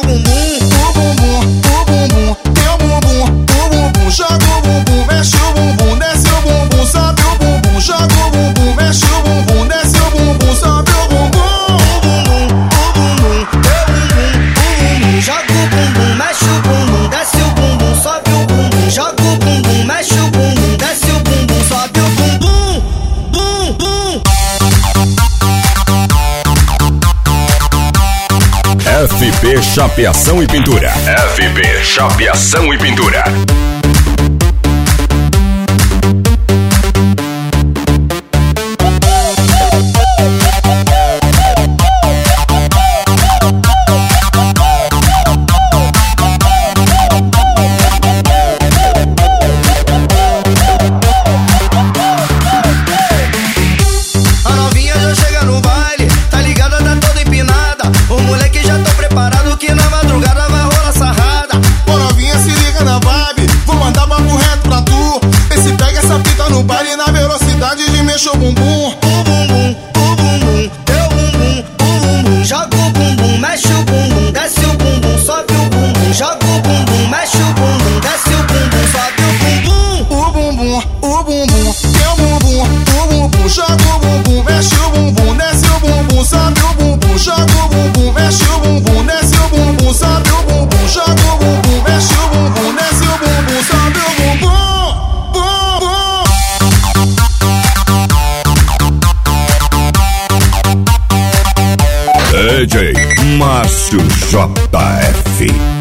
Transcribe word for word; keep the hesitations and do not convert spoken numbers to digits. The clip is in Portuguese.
bumbum. O bumbum, o bumbum, teu bumbum, o bumbum. Joga o bumbum, mexe o bumbum, desce o bumbum, sobe o bumbum. Joga o bumbum, mexe o bumbum, desce o bumbum, sobe o bumbum. O bumbum, o bumbum, teu bumbum, o bumbum. Joga o bumbum, mexe o bumbum, desce o bumbum, sobe o bumbum. Joga o bumbum, mexe o bumbum, desce o bumbum, sobe o bumbum. Bum, bum. F B Chapeação e Pintura. F B Chapeação e Pintura. A novinha já chega no baile, tá ligada, tá toda empinada. O moleque já tá preparado que na madrugada vai rolar sarrada. Ô novinha, se liga na vibe, vou mandar papo reto pra tu. Vê se pega essa fita no baile na velocidade de mexer o bumbum. O bumbum, o bumbum, teu bumbum, o bumbum. Joga o bumbum, mexe o bumbum, desce o bumbum, sobe o bumbum. Joga o bumbum, mexe o bumbum, desce o bumbum, sobe o bumbum. O bumbum, o bumbum, teu bumbum, o bumbum. Joga o bumbum, mexe o bumbum, desce o bumbum, sobe o bumbum. Joga o bumbum, mexe o bumbum, desce o bumbum, sobe o bumbum. Joga o bumbum, mexe o bumbum, desce o bumbum, sobe o bumbum. Bum, bum. D J Márcio J F.